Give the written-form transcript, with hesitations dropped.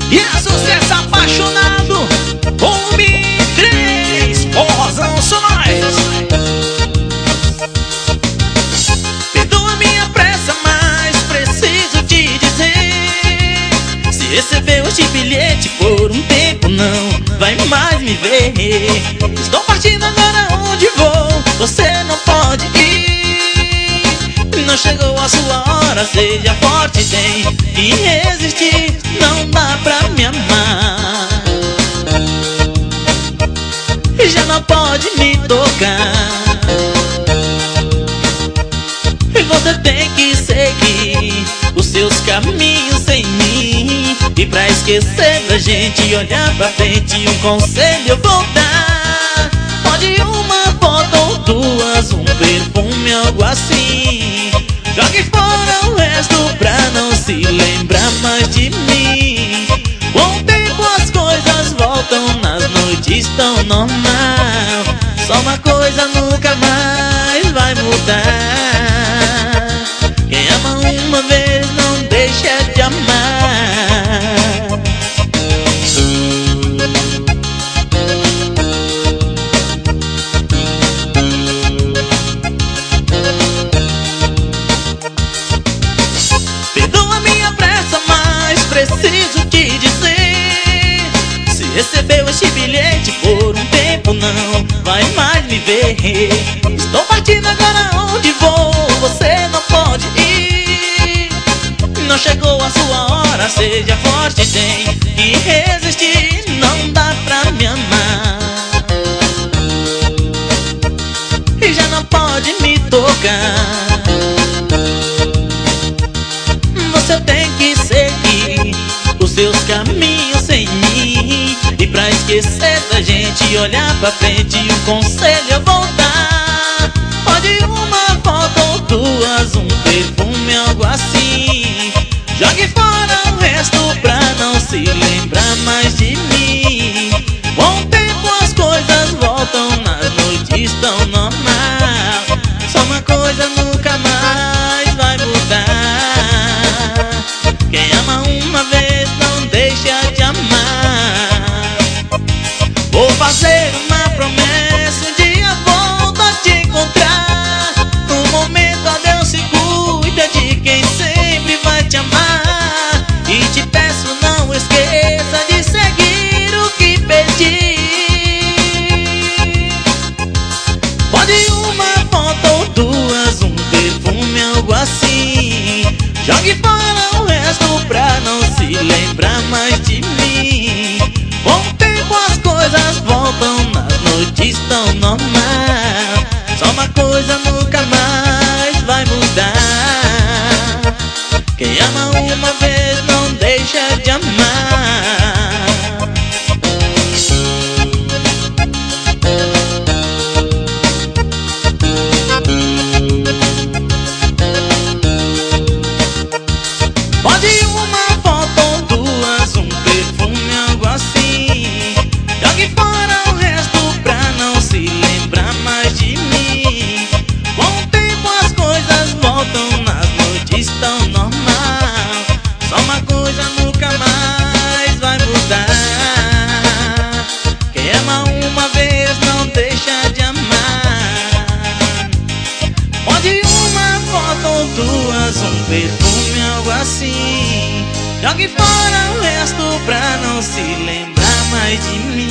E é sucesso apaixonado, volume 3, Porrozão Sonóis. Perdoa minha pressa, mas preciso te dizer: se recebeu este bilhete por um tempo, não vai mais me ver. Estou partindo agora, onde vou? Você não pode ir. Não chegou a sua hora, seja forte, tem que resistir. Não dá pra me amar, já não pode me tocar. Você tem que seguir os seus caminhos sem mim. E pra esquecer da gente, olhar pra frente, um conselho eu vou dar. Pode uma foto ou duas, um perfume, algo assim. Jogue fora o resto pra não se lembrar mais de mim. Com o tempo as coisas voltam, nas noites tão normal. Só uma coisa nunca mais vai mudar: quem ama uma vez não deixa de amar. Perdoa minha pressa, mas preciso te dizer: se recebeu este bilhete por um tempo, não vai mais me ver. Estou partindo agora, onde vou? Você não pode ir. Não chegou a sua hora, seja forte, tem que resistir. Não dá pra me amar, e já não pode me tocar. Você tem que seguir os seus caminhos sem mim. E pra esquecer da gente, olhar pra frente, um conselho eu vou dar. Pode uma foto ou duas, um perfume, algo assim. Jogue fora o resto pra não se lembrar mais de mim. Com o tempo as coisas voltam, nas noites tão normal. Só uma coisa nunca mais vai mudar: quem ama uma vez não deixa de amar. Vou fazer uma promessa, um dia volto a te encontrar. No momento a Deus se cuida de quem sempre vai te amar. E te peço, não esqueça de seguir o que pedi. Pode uma foto ou duas, um perfume, algo assim. Jogue fora o resto pra não se lembrar mais de mim. Com o tempo as coisas voltam, nas noites tão normal. Só uma coisa nunca mais vai mudar: quem ama uma vez não deixa de amar. Pode uma foto ou duas, um perfume, algo assim. Jogue fora o resto pra não se lembrar mais de mim. Com o tempo as coisas voltam, nas noites tão normal. Só uma coisa nunca mais vai mudar: quem ama uma vez não deixa de amar. Pode uma foto ou duas, um perfume, algo assim. Jogue fora o resto pra não se lembrar mais de mim.